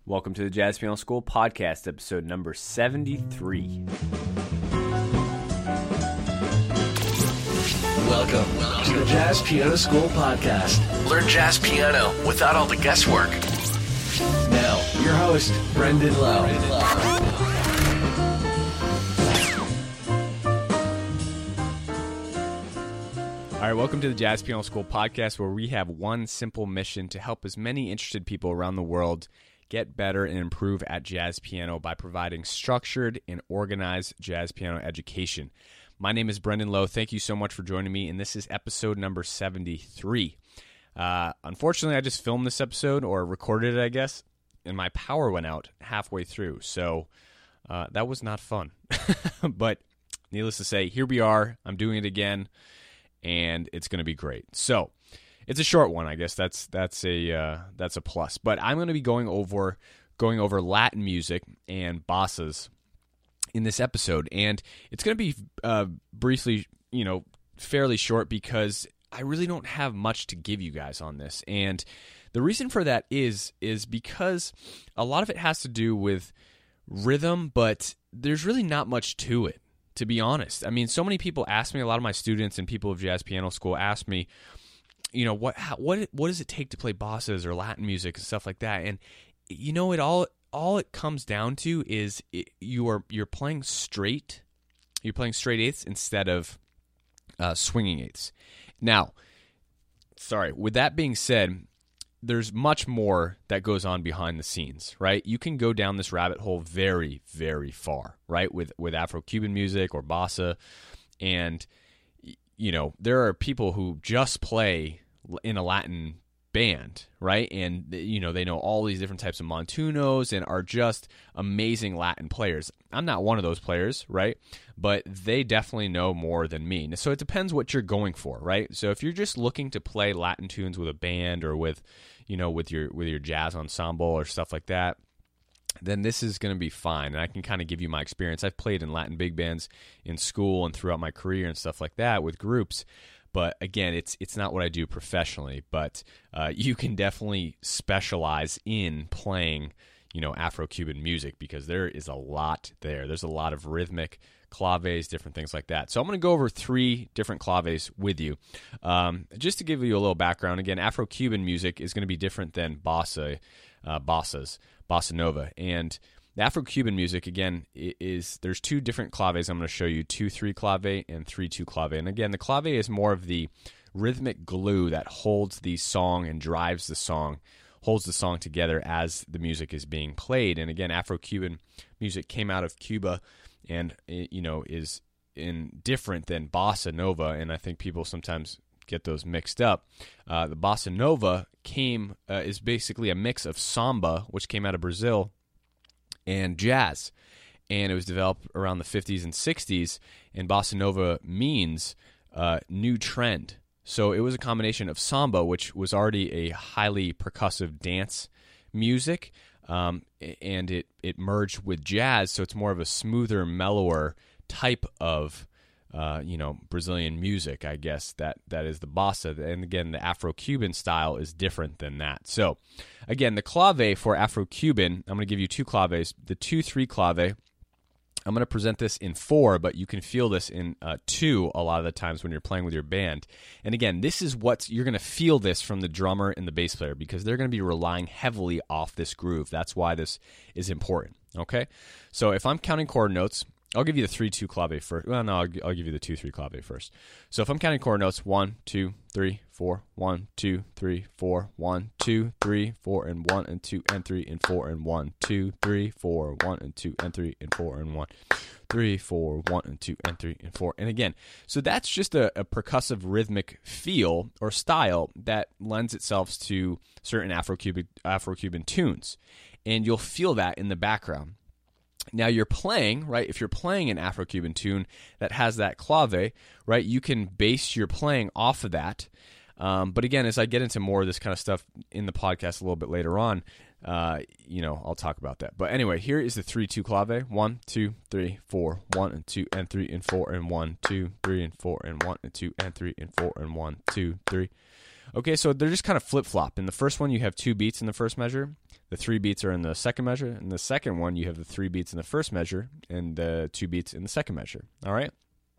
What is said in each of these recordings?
Welcome to the Jazz Piano School podcast, episode number 73. Welcome to the Jazz Piano School podcast. Learn jazz piano without all the guesswork. Now, your host, Brendan Lowe. All right, welcome to the Jazz Piano School podcast, where we have one simple mission to help as many interested people around the world get better and improve at jazz piano by providing structured and organized jazz piano education. My name is Brendan Lowe. Thank you so much for joining me, and this is episode number 73. Unfortunately, I just filmed this episode, or recorded it, I guess, and my power went out halfway through, so that was not fun. But needless to say, here we are. I'm doing it again, and it's going to be great. So it's a short one, I guess. That's a plus. But I'm going to be going over Latin music and bossas in this episode, and it's going to be briefly, fairly short because I really don't have much to give you guys on this. And the reason for that is because a lot of it has to do with rhythm, but there's really not much to it, to be honest. I mean, so many people ask me, a lot of my students and people of Jazz Piano School ask me, what does it take to play bossas or Latin music and stuff like that? And it all it comes down to is you're playing straight. You're playing straight eighths instead of swinging eighths. Now, with that being said, there's much more that goes on behind the scenes, right? You can go down this rabbit hole very, very far, right? With Afro-Cuban music or bossa, and there are people who just play in a Latin band, right? And they know all these different types of montunos and are just amazing Latin players. I'm not one of those players, right? But they definitely know more than me. So it depends what you're going for, right? So if you're just looking to play Latin tunes with a band or with your jazz ensemble or stuff like that, then this is going to be fine. And I can kind of give you my experience. I've played in Latin big bands in school and throughout my career and stuff like that with groups. But again, it's not what I do professionally. But you can definitely specialize in playing, Afro-Cuban music, because there is a lot there. There's a lot of rhythmic claves, different things like that. So I'm going to go over 3 different claves with you. Just to give you a little background, again, Afro-Cuban music is going to be different than bossa nova. And the Afro-Cuban music, again, there's 2 different claves I'm going to show you, 2-3 clave and 3-2 clave. And again, the clave is more of the rhythmic glue that holds the song and drives the song, holds the song together as the music is being played. And again, Afro-Cuban music came out of Cuba and, is different than bossa nova, and I think people sometimes get those mixed up. The bossa nova is basically a mix of samba, which came out of Brazil, and jazz, and it was developed around the 50s and 60s, and bossa nova means new trend. So it was a combination of samba, which was already a highly percussive dance music, and it merged with jazz, so it's more of a smoother, mellower type of Brazilian music, I guess, that is the bossa. And again, the Afro-Cuban style is different than that. So again, the clave for Afro-Cuban, I'm going to give you 2 claves. The 2-3 clave, I'm going to present this in 4, but you can feel this in 2 a lot of the times when you're playing with your band. And again, this is you're going to feel this from the drummer and the bass player, because they're going to be relying heavily off this groove. That's why this is important, okay? So if I'm counting chord notes, I'll give you the 3-2 clave first. Well, no, I'll give you the 2-3 clave first. So if I'm counting chord notes, 1, 2, 3, 4, 1, 2, 3, 4, 1, 2, 3, 4, and 1, and 2, and 3, and 4, and 1, 2, 3, 4, 1, and 2, and 3, and 4, and 1, 3, 4, 1, and 2, and 3, and 4. And again, so that's just a percussive rhythmic feel or style that lends itself to certain Afro-Cuban tunes. And you'll feel that in the background. Now you're playing, right? If you're playing an Afro-Cuban tune that has that clave, right, you can base your playing off of that. But again, as I get into more of this kind of stuff in the podcast a little bit later on, I'll talk about that. But anyway, here is the 3-2 clave. 1, 2, 3, 4, 1, and 2, and 3, and 4, and 1, 2, 3, and 4, and 1, and 2, and 3, and 4, and 1, 2, 3. Okay, so they're just kind of flip-flop. In the first one, you have 2 beats in the first measure. The 3 beats are in the second measure. In the second one, you have the 3 beats in the first measure and the 2 beats in the second measure. All right?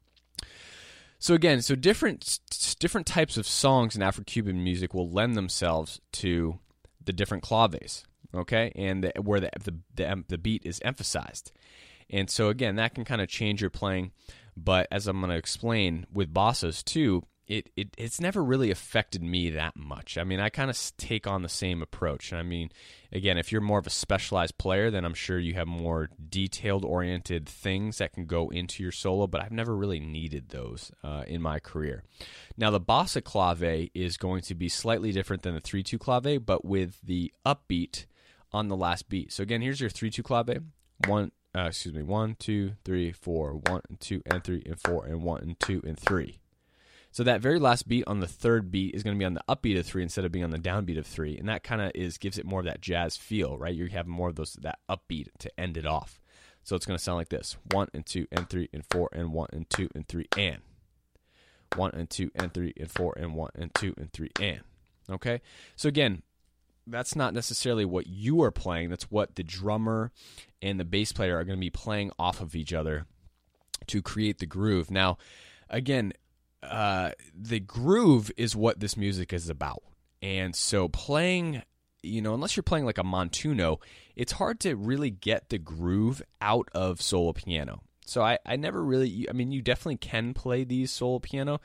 So again, different types of songs in Afro-Cuban music will lend themselves to the different claves, okay, and where the beat is emphasized. And so again, that can kind of change your playing. But as I'm going to explain with bossas too, it's never really affected me that much. I mean, I kind of take on the same approach. I mean, again, if you're more of a specialized player, then I'm sure you have more detailed-oriented things that can go into your solo, but I've never really needed those in my career. Now, the bossa clave is going to be slightly different than the 3-2 clave, but with the upbeat on the last beat. So again, here's your 3-2 clave. 1, 2, 3, 4, 1 and 2 and 3 and 4 and 1 and 2 and 3. So that very last beat on the third beat is going to be on the upbeat of 3 instead of being on the downbeat of 3, and that kind of gives it more of that jazz feel, right? You have more of that upbeat to end it off. So it's going to sound like this: 1 and 2 and 3 and 4 and 1 and 2 and 3 and 1 and 2 and 3 and 4 and 1 and 2 and 3 and. Okay? So again, that's not necessarily what you are playing. That's what the drummer and the bass player are going to be playing off of each other to create the groove. Now, again, the groove is what this music is about. And so playing, unless you're playing like a Montuno, it's hard to really get the groove out of solo piano. So I never really, you definitely can play these solo piano.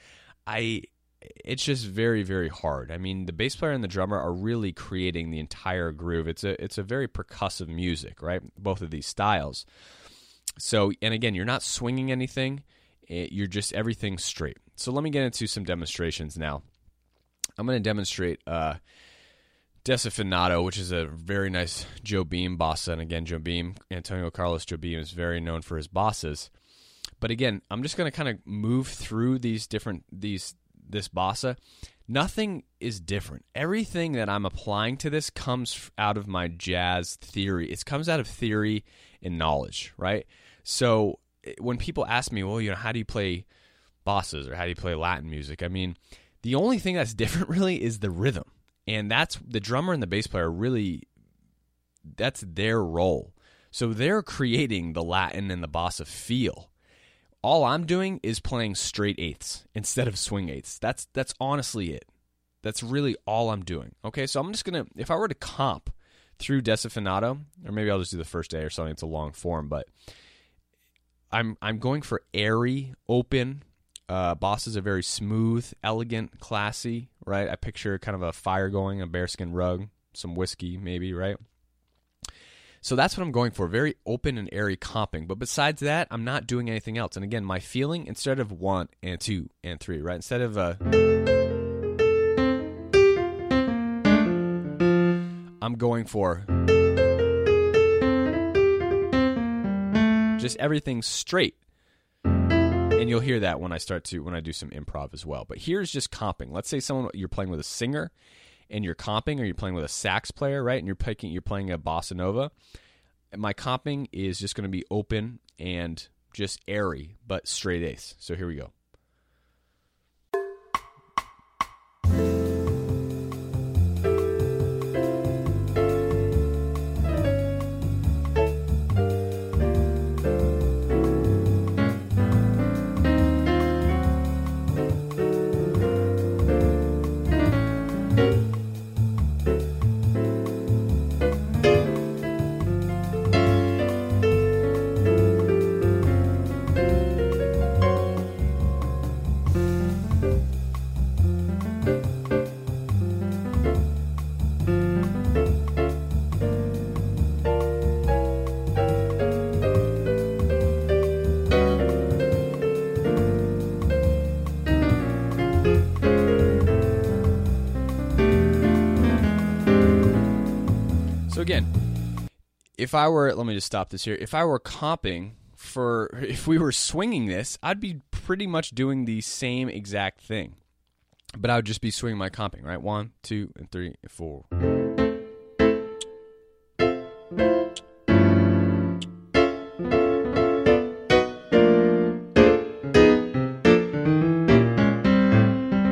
It's just very, very hard. I mean, the bass player and the drummer are really creating the entire groove. It's a very percussive music, right? Both of these styles. So, and again, you're not swinging anything. You're just everything straight. So let me get into some demonstrations now. I'm going to demonstrate Desafinato, which is a very nice Jobim bossa. And again, Antonio Carlos Jobim is very known for his bossas. But again, I'm just going to kind of move through this bossa. Nothing is different. Everything that I'm applying to this comes out of my jazz theory. It comes out of theory and knowledge, right? So when people ask me, well, how do you play bossas or how do you play Latin music? I mean, the only thing that's different really is the rhythm. And that's the drummer and the bass player really, that's their role. So they're creating the Latin and the bossa feel. All I'm doing is playing straight eighths instead of swing eighths. That's honestly it. That's really all I'm doing. Okay, so I'm just going to, if I were to comp through Desafinato, or maybe I'll just do the first day or something, it's a long form, but I'm going for airy, open. Bossas are very smooth, elegant, classy, right? I picture kind of a fire going, a bearskin rug, some whiskey maybe, right? So that's what I'm going for, very open and airy comping. But besides that, I'm not doing anything else. And again, my feeling, instead of 1 and 2 and 3, right? Instead of I'm going for just everything straight. And you'll hear that when I do some improv as well. But here's just comping. Let's say you're playing with a singer and you're comping, or you're playing with a sax player, right? And you're playing a bossa nova. And my comping is just going to be open and just airy, but straight eighths. So here we go. Again, let me just stop this here. If I were comping if we were swinging this, I'd be pretty much doing the same exact thing, but I would just be swinging my comping, right? 1, 2, and 3, and 4.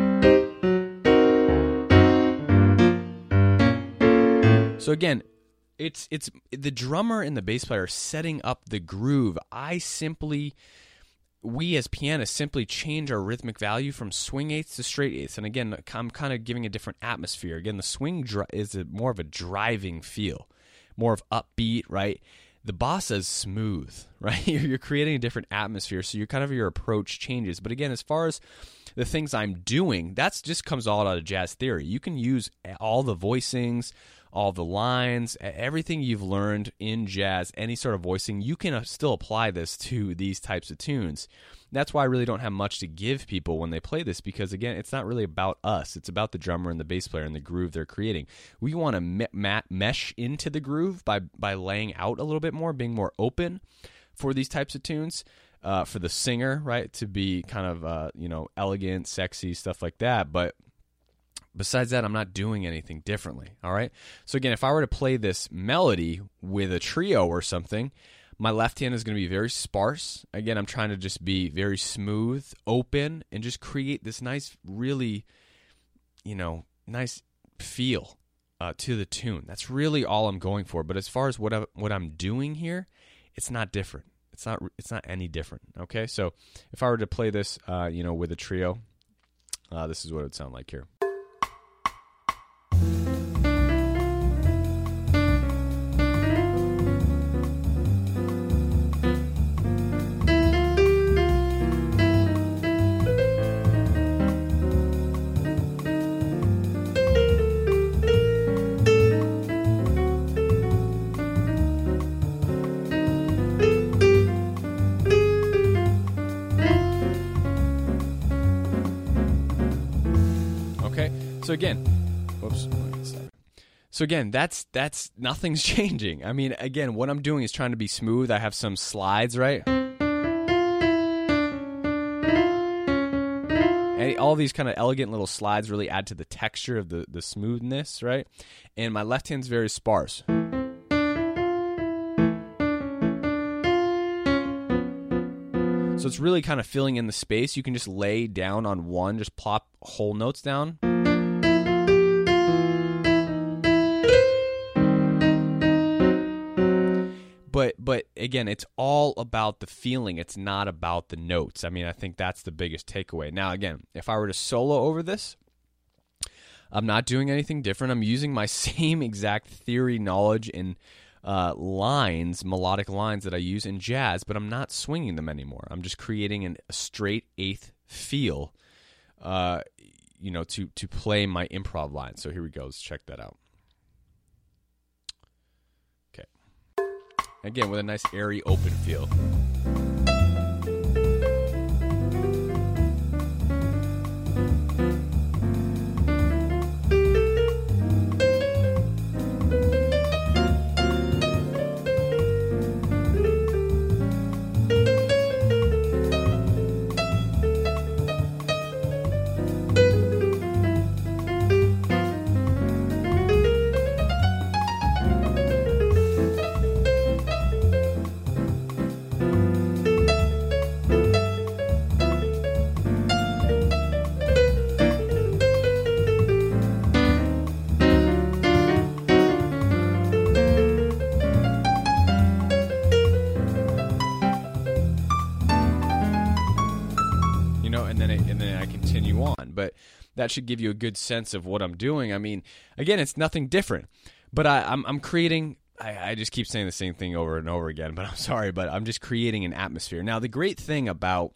So again, It's the drummer and the bass player setting up the groove. We as pianists simply change our rhythmic value from swing eighths to straight eighths. And again, I'm kind of giving a different atmosphere. Again, the swing is more of a driving feel, more of upbeat, right? The bossa is smooth, right? You're creating a different atmosphere, so your approach changes. But again, as far as the things I'm doing, that just comes all out of jazz theory. You can use all the voicings, all the lines, everything you've learned in jazz, any sort of voicing, you can still apply this to these types of tunes. That's why I really don't have much to give people when they play this, because again, it's not really about us. It's about the drummer and the bass player and the groove they're creating. We want to mesh into the groove by laying out a little bit more, being more open for these types of tunes, for the singer, right, to be kind of elegant, sexy, stuff like that. But besides that, I'm not doing anything differently, all right? So again, if I were to play this melody with a trio or something, my left hand is going to be very sparse. Again, I'm trying to just be very smooth, open, and just create this nice, really, nice feel to the tune. That's really all I'm going for. But as far as what I'm doing here, it's not different. It's not any different, okay? So if I were to play this, with a trio, this is what it would sound like here. So again, that's nothing's changing. I mean, again, what I'm doing is trying to be smooth. I have some slides, right? And all these kind of elegant little slides really add to the texture of the smoothness, right? And my left hand's very sparse. So it's really kind of filling in the space. You can just lay down on one, just plop whole notes down. But again, it's all about the feeling. It's not about the notes. I mean, I think that's the biggest takeaway. Now, again, if I were to solo over this, I'm not doing anything different. I'm using my same exact theory, knowledge, and melodic lines that I use in jazz, but I'm not swinging them anymore. I'm just creating a straight eighth feel, to play my improv lines. So here we go. Let's check that out. Again, with a nice airy open feel. But that should give you a good sense of what I'm doing. I mean, again, it's nothing different, but I'm creating. I just keep saying the same thing over and over again, but I'm sorry, but I'm just creating an atmosphere. Now, the great thing about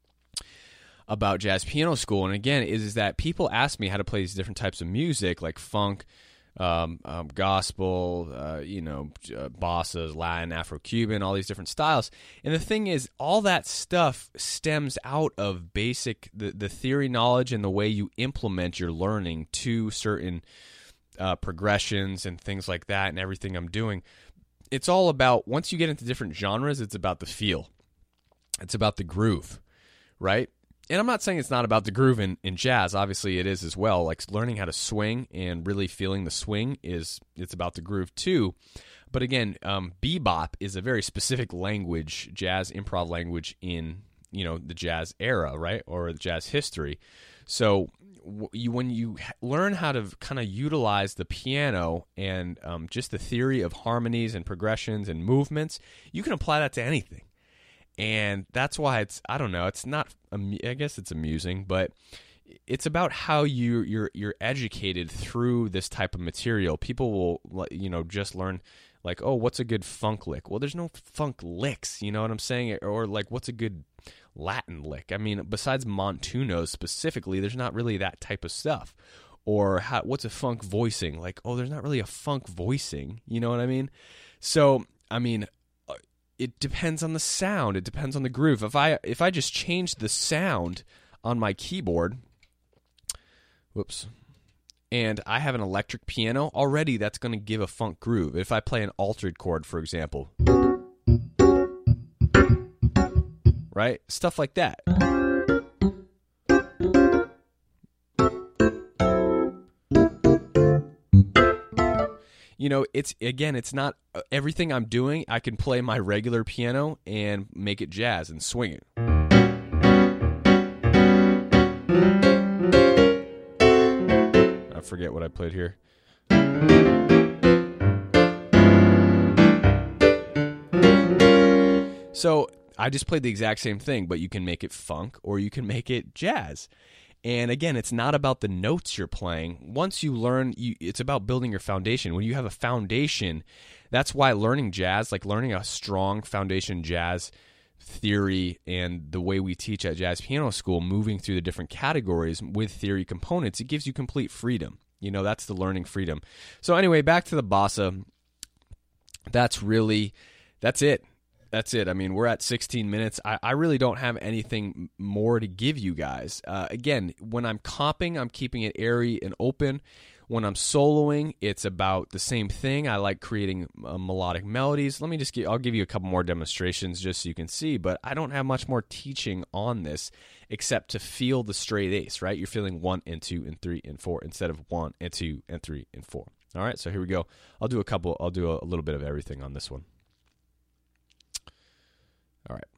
jazz piano school, and again, is that people ask me how to play these different types of music, like funk, gospel, bossas, Latin, Afro-Cuban, all these different styles. And the thing is, all that stuff stems out of basic, the theory knowledge and the way you implement your learning to certain progressions and things like that, and everything I'm doing. It's all about, once you get into different genres, it's about the feel. It's about the groove, right? And I'm not saying it's not about the groove in jazz. Obviously, it is as well. Like learning how to swing and really feeling the swing it's about the groove too. But again, bebop is a very specific language, jazz improv language in the jazz era, right, or the jazz history. So when you learn how to kind of utilize the piano and just the theory of harmonies and progressions and movements, you can apply that to anything. And that's why I don't know, it's not, I guess it's amusing, but it's about how you're educated through this type of material. People will, just learn like, oh, what's a good funk lick? Well, there's no funk licks, you know what I'm saying? Or like, what's a good Latin lick? I mean, besides Montuno specifically, there's not really that type of stuff. Or what's a funk voicing? Like, oh, there's not really a funk voicing, you know what I mean? So, I mean, it depends on the sound. It depends on the groove. If I just change the sound on my keyboard, and I have an electric piano, already that's going to give a funk groove. If I play an altered chord, for example, right? Stuff like that. It's not everything I'm doing. I can play my regular piano and make it jazz and swing it. I forget what I played here. So I just played the exact same thing, but you can make it funk or you can make it jazz. And again, it's not about the notes you're playing. Once you learn, it's about building your foundation. When you have a foundation, that's why learning jazz, like learning a strong foundation jazz theory and the way we teach at Jazz Piano School, moving through the different categories with theory components, it gives you complete freedom. That's the learning freedom. So anyway, back to the bossa. That's it. That's it. I mean, we're at 16 minutes. I really don't have anything more to give you guys. Again, when I'm comping, I'm keeping it airy and open. When I'm soloing, it's about the same thing. I like creating melodic melodies. I'll give you a couple more demonstrations just so you can see, but I don't have much more teaching on this except to feel the straight ace, right? You're feeling 1 and 2 and 3 and 4 instead of 1 and 2 and 3 and 4. All right, so here we go. I'll do a little bit of everything on this one. All right.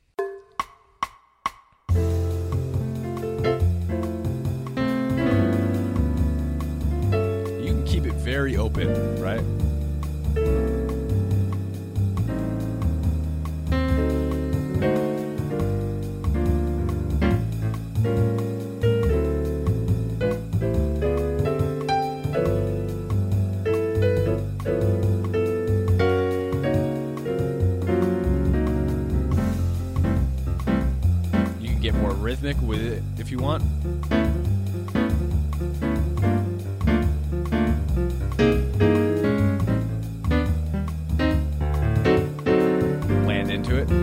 You can keep it very open, right? Get more rhythmic with it if you want. Land into it.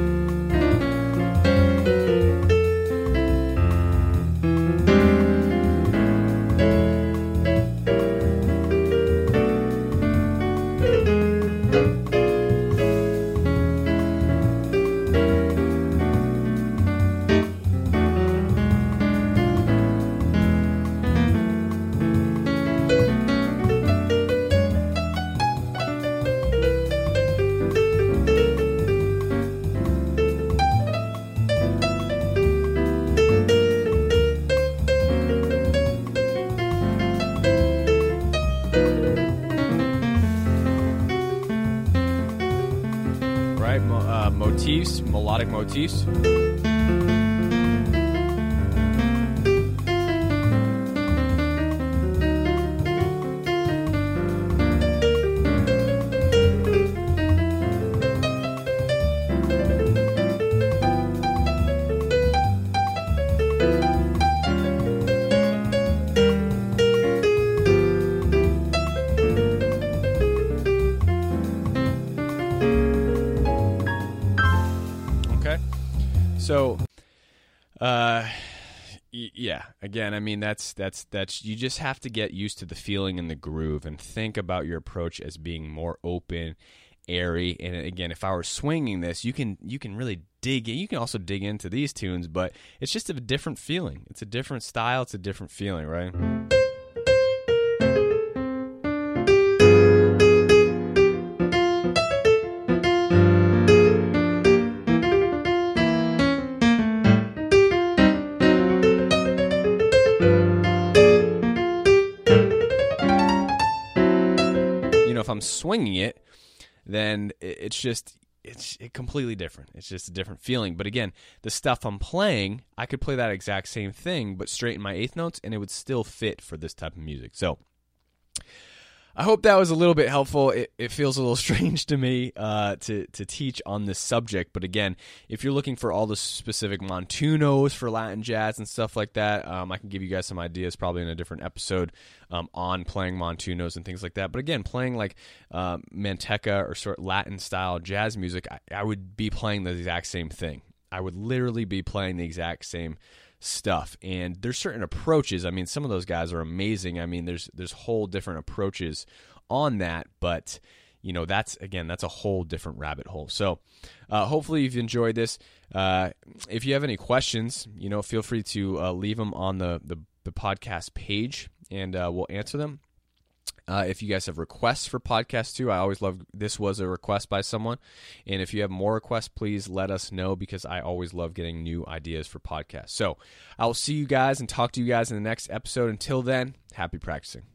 Motifs, melodic motifs. So, yeah, again, I mean, that's, you just have to get used to the feeling and the groove and think about your approach as being more open, airy. And again, if I were swinging this, you can really dig in. You can also dig into these tunes, but it's just a different feeling. It's a different style. It's a different feeling, right? I'm swinging it, then it's completely different. It's just a different feeling. But again, the stuff I'm playing, I could play that exact same thing, but straight in my eighth notes, and it would still fit for this type of music. So I hope that was a little bit helpful. It feels a little strange to me to teach on this subject, but again, if you're looking for all the specific montunos for Latin jazz and stuff like that, I can give you guys some ideas probably in a different episode on playing montunos and things like that. But again, playing like manteca or sort of Latin style jazz music, I would be playing the exact same thing. I would literally be playing the exact same stuff. And there's certain approaches. I mean, some of those guys are amazing. I mean, there's whole different approaches on that, but that's a whole different rabbit hole. So hopefully you've enjoyed this. If you have any questions, feel free to leave them on the podcast page, and we'll answer them. If you guys have requests for podcasts too, I always love, this was a request by someone. And if you have more requests, please let us know, because I always love getting new ideas for podcasts. So I will see you guys and talk to you guys in the next episode. Until then, happy practicing.